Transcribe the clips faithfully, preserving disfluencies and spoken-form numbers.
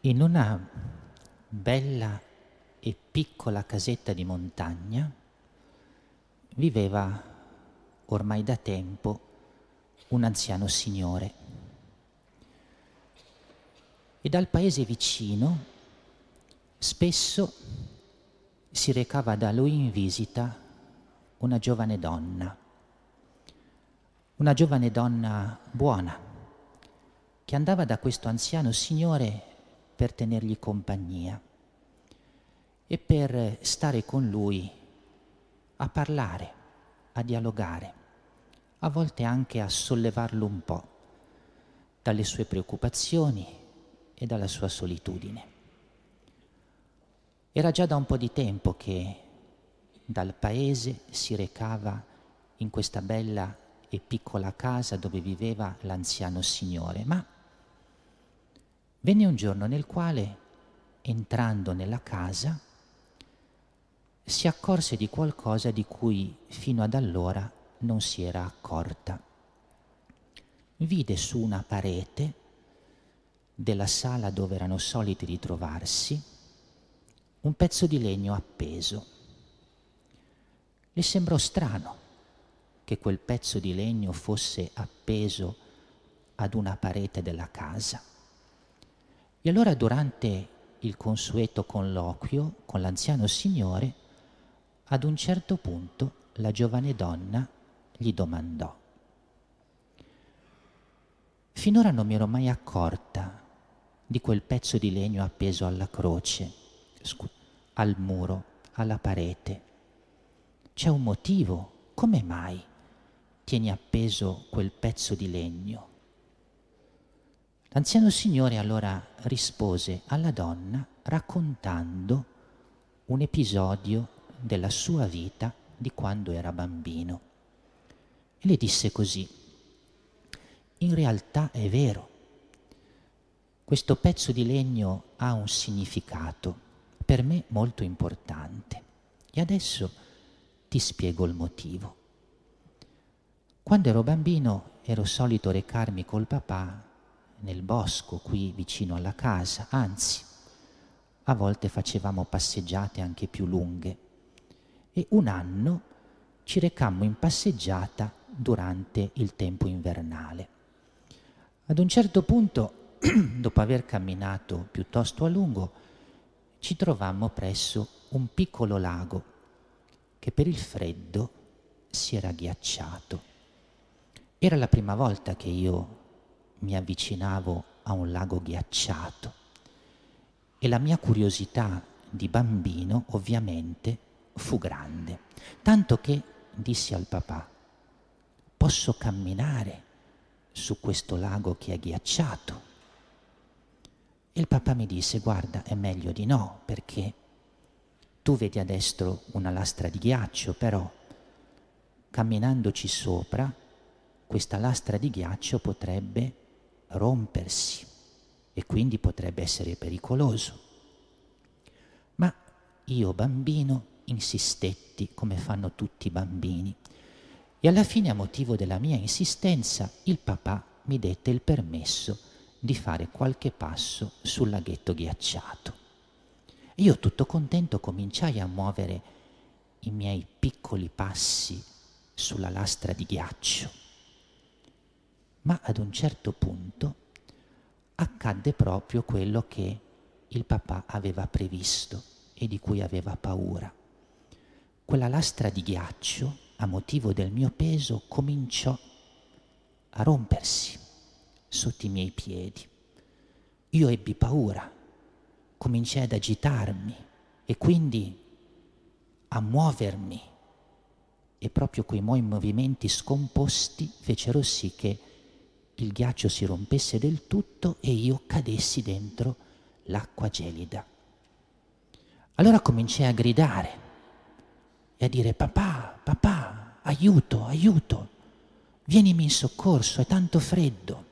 In una bella e piccola casetta di montagna viveva ormai da tempo un anziano signore e dal paese vicino spesso si recava da lui in visita una giovane donna, una giovane donna buona che andava da questo anziano signore per tenergli compagnia e per stare con lui a parlare, a dialogare, a volte anche a sollevarlo un po' dalle sue preoccupazioni e dalla sua solitudine. Era già da un po' di tempo che dal paese si recava in questa bella e piccola casa dove viveva l'anziano signore, ma venne un giorno nel quale, entrando nella casa, si accorse di qualcosa di cui fino ad allora non si era accorta. Vide su una parete della sala dove erano soliti ritrovarsi un pezzo di legno appeso. Le sembrò strano che quel pezzo di legno fosse appeso ad una parete della casa. E allora, durante il consueto colloquio con l'anziano signore, ad un certo punto la giovane donna gli domandò: «Finora non mi ero mai accorta di quel pezzo di legno appeso alla croce, scu- al muro, alla parete. C'è un motivo? Come mai tieni appeso quel pezzo di legno?» L'anziano signore allora rispose alla donna raccontando un episodio della sua vita di quando era bambino. E le disse così: «In realtà è vero, questo pezzo di legno ha un significato per me molto importante e adesso ti spiego il motivo. Quando ero bambino ero solito recarmi col papà nel bosco qui vicino alla casa, anzi, a volte facevamo passeggiate anche più lunghe e un anno ci recammo in passeggiata durante il tempo invernale. Ad un certo punto, dopo aver camminato piuttosto a lungo, ci trovammo presso un piccolo lago che per il freddo si era ghiacciato. Era la prima volta che io mi avvicinavo a un lago ghiacciato e la mia curiosità di bambino ovviamente fu grande, tanto che dissi al papà: «Posso camminare su questo lago che è ghiacciato?» E il papà mi disse: «Guarda, è meglio di no, perché tu vedi a destra una lastra di ghiaccio, però camminandoci sopra questa lastra di ghiaccio potrebbe rompersi e quindi potrebbe essere pericoloso». Ma io, bambino, insistetti come fanno tutti i bambini e alla fine, a motivo della mia insistenza, il papà mi dette il permesso di fare qualche passo sul laghetto ghiacciato. E io, tutto contento, cominciai a muovere i miei piccoli passi sulla lastra di ghiaccio. Ma ad un certo punto accadde proprio quello che il papà aveva previsto e di cui aveva paura. Quella lastra di ghiaccio, a motivo del mio peso, cominciò a rompersi sotto i miei piedi. Io ebbi paura, cominciai ad agitarmi e quindi a muovermi, e proprio quei miei movimenti scomposti fecero sì che il ghiaccio si rompesse del tutto e io cadessi dentro l'acqua gelida. Allora cominciai a gridare e a dire: «Papà, papà, aiuto, aiuto, vienimi in soccorso, è tanto freddo».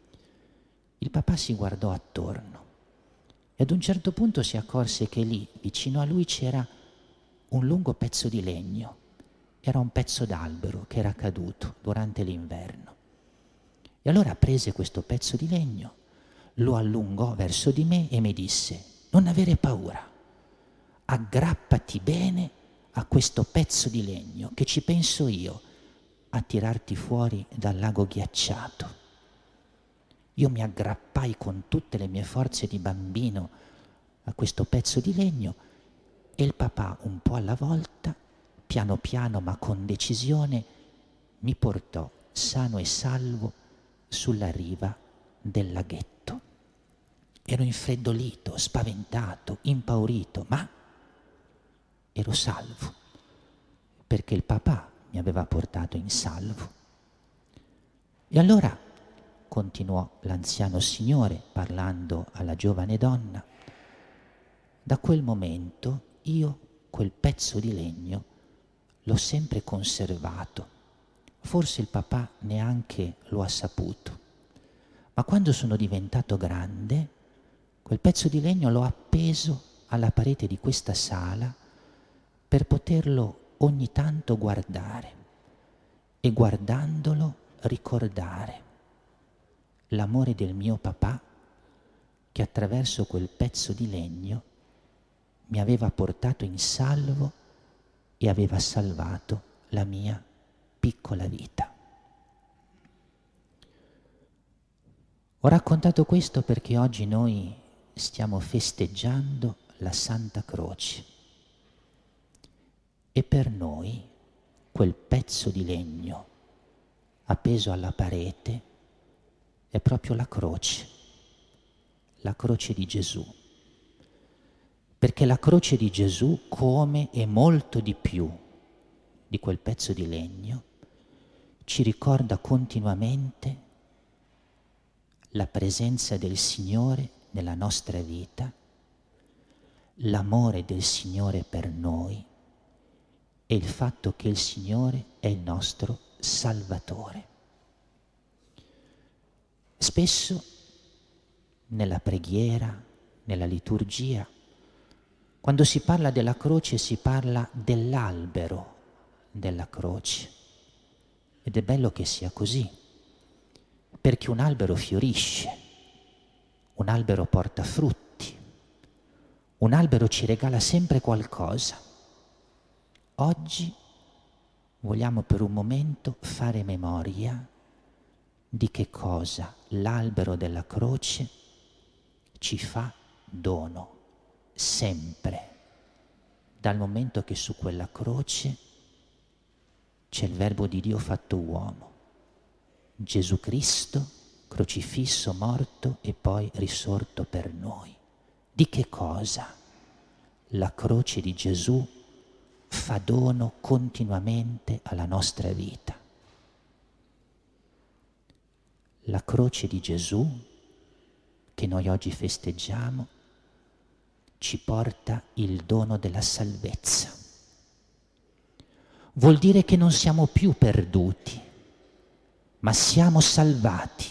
Il papà si guardò attorno e ad un certo punto si accorse che lì, vicino a lui, c'era un lungo pezzo di legno. Era un pezzo d'albero che era caduto durante l'inverno. E allora prese questo pezzo di legno, lo allungò verso di me e mi disse: non avere paura, aggrappati bene a questo pezzo di legno che ci penso io a tirarti fuori dal lago ghiacciato. Io mi aggrappai con tutte le mie forze di bambino a questo pezzo di legno e il papà, un po' alla volta, piano piano ma con decisione, mi portò sano e salvo sulla riva del laghetto. Ero infreddolito, spaventato, impaurito, ma ero salvo, perché il papà mi aveva portato in salvo. E allora, continuò l'anziano signore parlando alla giovane donna, da quel momento io quel pezzo di legno l'ho sempre conservato. Forse il papà neanche lo ha saputo, ma quando sono diventato grande, quel pezzo di legno l'ho appeso alla parete di questa sala per poterlo ogni tanto guardare e guardandolo ricordare l'amore del mio papà che attraverso quel pezzo di legno mi aveva portato in salvo e aveva salvato la mia piccola vita. Ho raccontato questo perché oggi noi stiamo festeggiando la Santa Croce e per noi quel pezzo di legno appeso alla parete è proprio la croce, la croce di Gesù. Perché la croce di Gesù, come e molto di più di quel pezzo di legno, ci ricorda continuamente la presenza del Signore nella nostra vita, l'amore del Signore per noi e il fatto che il Signore è il nostro Salvatore. Spesso nella preghiera, nella liturgia, quando si parla della croce si parla dell'albero della croce ed è bello che sia così, perché un albero fiorisce, un albero porta frutti, un albero ci regala sempre qualcosa. Oggi vogliamo per un momento fare memoria di che cosa l'albero della croce ci fa dono. Sempre, dal momento che su quella croce c'è il Verbo di Dio fatto uomo, Gesù Cristo, crocifisso, morto e poi risorto per noi. Di che cosa la croce di Gesù fa dono continuamente alla nostra vita? La croce di Gesù, che noi oggi festeggiamo, ci porta il dono della salvezza. Vuol dire che non siamo più perduti, ma siamo salvati.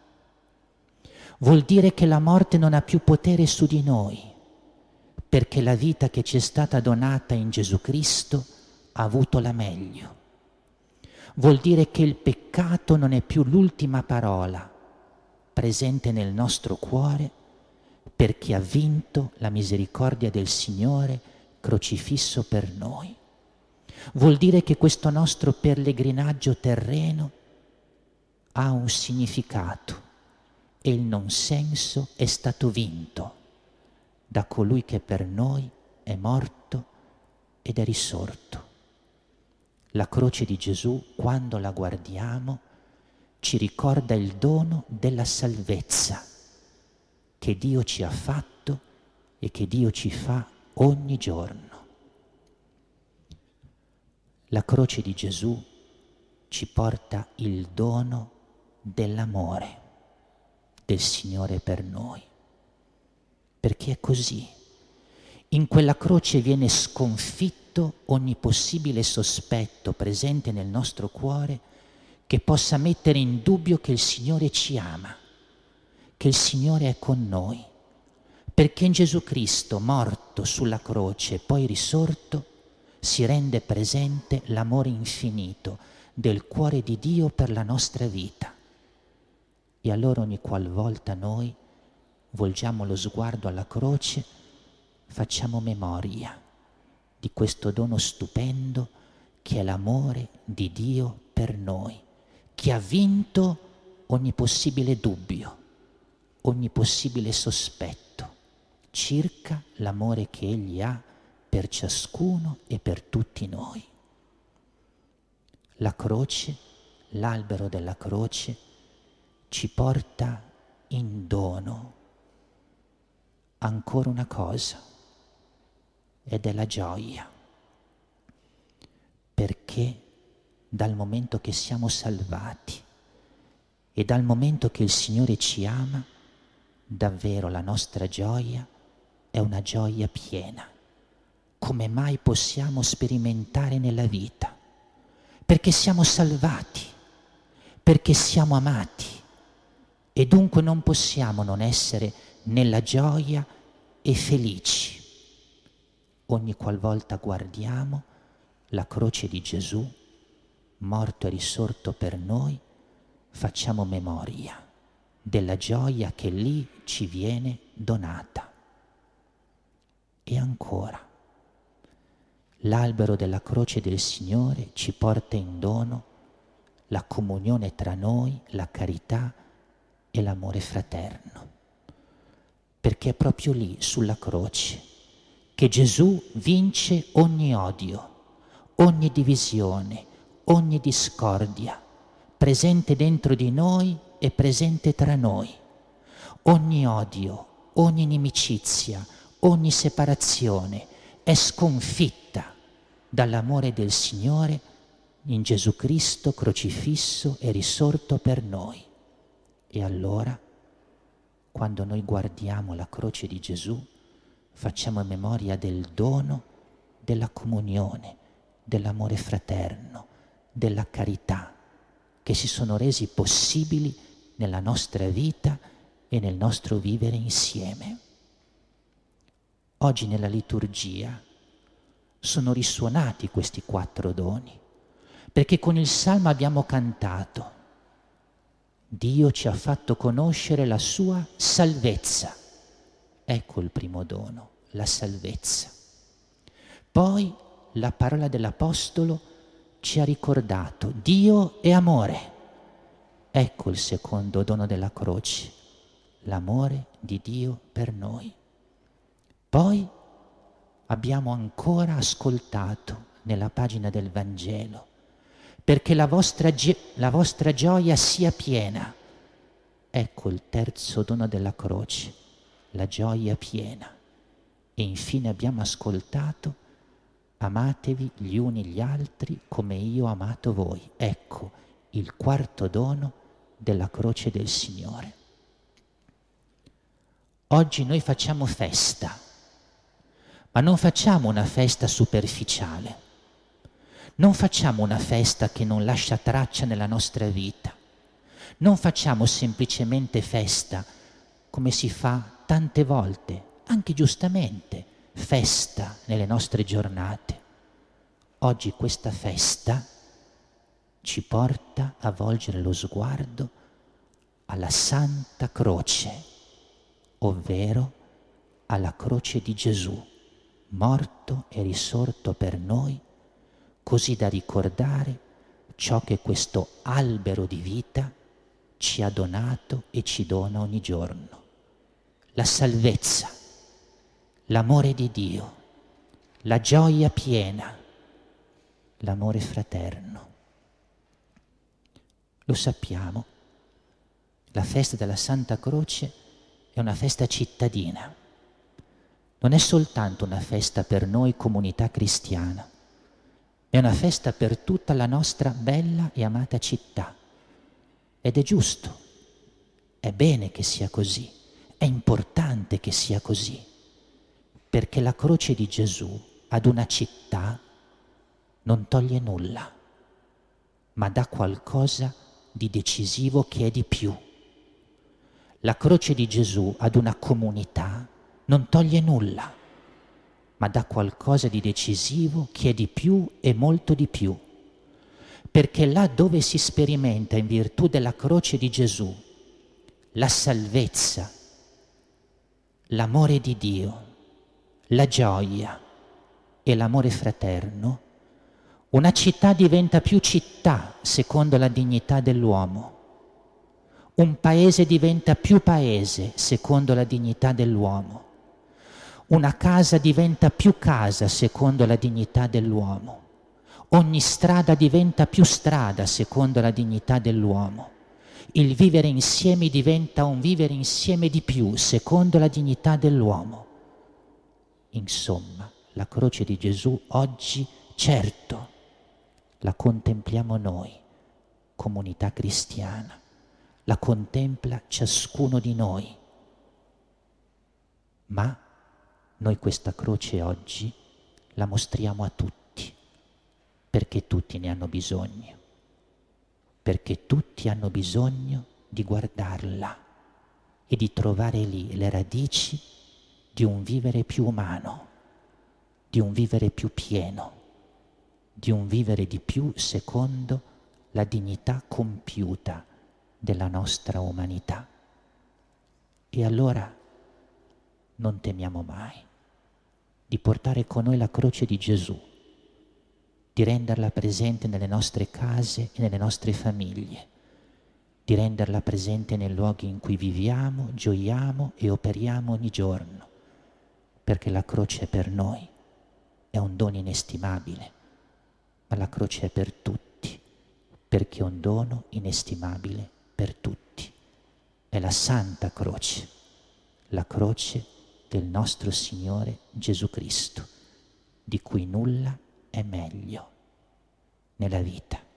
Vuol dire che la morte non ha più potere su di noi, perché la vita che ci è stata donata in Gesù Cristo ha avuto la meglio. Vuol dire che il peccato non è più l'ultima parola presente nel nostro cuore, perché ha vinto la misericordia del Signore crocifisso per noi. Vuol dire che questo nostro pellegrinaggio terreno ha un significato e il non senso è stato vinto da colui che per noi è morto ed è risorto. La croce di Gesù, quando la guardiamo, ci ricorda il dono della salvezza che Dio ci ha fatto e che Dio ci fa ogni giorno. La croce di Gesù ci porta il dono dell'amore del Signore per noi, perché è così. In quella croce viene sconfitto ogni possibile sospetto presente nel nostro cuore che possa mettere in dubbio che il Signore ci ama, che il Signore è con noi, perché in Gesù Cristo, morto sulla croce e poi risorto, si rende presente l'amore infinito del cuore di Dio per la nostra vita. E allora ogni qualvolta noi volgiamo lo sguardo alla croce, facciamo memoria di questo dono stupendo che è l'amore di Dio per noi, che ha vinto ogni possibile dubbio, ogni possibile sospetto circa l'amore che Egli ha per ciascuno e per tutti noi. La croce, l'albero della croce, ci porta in dono ancora una cosa, ed è la gioia, perché dal momento che siamo salvati e dal momento che il Signore ci ama, davvero la nostra gioia è una gioia piena, come mai possiamo sperimentare nella vita, perché siamo salvati, perché siamo amati, e dunque non possiamo non essere nella gioia e felici ogni qualvolta guardiamo la croce di Gesù, morto e risorto per noi. Facciamo memoria della gioia che lì ci viene donata. E ancora, l'albero della croce del Signore ci porta in dono la comunione tra noi, la carità e l'amore fraterno, perché è proprio lì, sulla croce, che Gesù vince ogni odio, ogni divisione, ogni discordia, presente dentro di noi e presente tra noi. Ogni odio, ogni inimicizia, ogni separazione è sconfitta dall'amore del Signore in Gesù Cristo crocifisso e risorto per noi. E allora, quando noi guardiamo la croce di Gesù, facciamo memoria del dono della comunione, dell'amore fraterno, della carità, che si sono resi possibili nella nostra vita e nel nostro vivere insieme. Oggi nella liturgia sono risuonati questi quattro doni, perché con il Salmo abbiamo cantato: Dio ci ha fatto conoscere la sua salvezza. Ecco il primo dono, la salvezza. Poi la parola dell'Apostolo ci ha ricordato: Dio è amore. Ecco il secondo dono della croce, l'amore di Dio per noi. Poi abbiamo ancora ascoltato nella pagina del Vangelo: perché la vostra, gi- la vostra gioia sia piena. Ecco il terzo dono della croce, la gioia piena. E infine abbiamo ascoltato: amatevi gli uni gli altri come io ho amato voi. Ecco il quarto dono della croce del Signore. Oggi noi facciamo festa, ma non facciamo una festa superficiale, non facciamo una festa che non lascia traccia nella nostra vita, non facciamo semplicemente festa come si fa tante volte, anche giustamente, festa nelle nostre giornate. Oggi questa festa ci porta a volgere lo sguardo alla Santa Croce, ovvero alla croce di Gesù, morto e risorto per noi, così da ricordare ciò che questo albero di vita ci ha donato e ci dona ogni giorno: la salvezza, l'amore di Dio, la gioia piena, l'amore fraterno. Lo sappiamo, la festa della Santa Croce è una festa cittadina, non è soltanto una festa per noi comunità cristiana, è una festa per tutta la nostra bella e amata città. Ed è giusto, è bene che sia così, è importante che sia così, perché la croce di Gesù ad una città non toglie nulla, ma dà qualcosa di decisivo che è di più. La croce di Gesù ad una comunità non toglie nulla, ma dà qualcosa di decisivo che è di più e molto di più. Perché là dove si sperimenta in virtù della croce di Gesù la salvezza, l'amore di Dio, la gioia e l'amore fraterno, una città diventa più città secondo la dignità dell'uomo, un paese diventa più paese secondo la dignità dell'uomo, una casa diventa più casa secondo la dignità dell'uomo, ogni strada diventa più strada secondo la dignità dell'uomo, il vivere insieme diventa un vivere insieme di più secondo la dignità dell'uomo. Insomma, la croce di Gesù oggi, certo, la contempliamo noi, comunità cristiana, la contempla ciascuno di noi, ma noi questa croce oggi la mostriamo a tutti, perché tutti ne hanno bisogno, perché tutti hanno bisogno di guardarla e di trovare lì le radici di un vivere più umano, di un vivere più pieno, di un vivere di più secondo la dignità compiuta della nostra umanità. E allora non temiamo mai di portare con noi la croce di Gesù, di renderla presente nelle nostre case e nelle nostre famiglie, di renderla presente nei luoghi in cui viviamo, gioiamo e operiamo ogni giorno, perché la croce per noi è un dono inestimabile, ma la croce è per tutti, perché è un dono inestimabile per tutti. È la Santa Croce, la croce del nostro Signore Gesù Cristo, di cui nulla è meglio nella vita.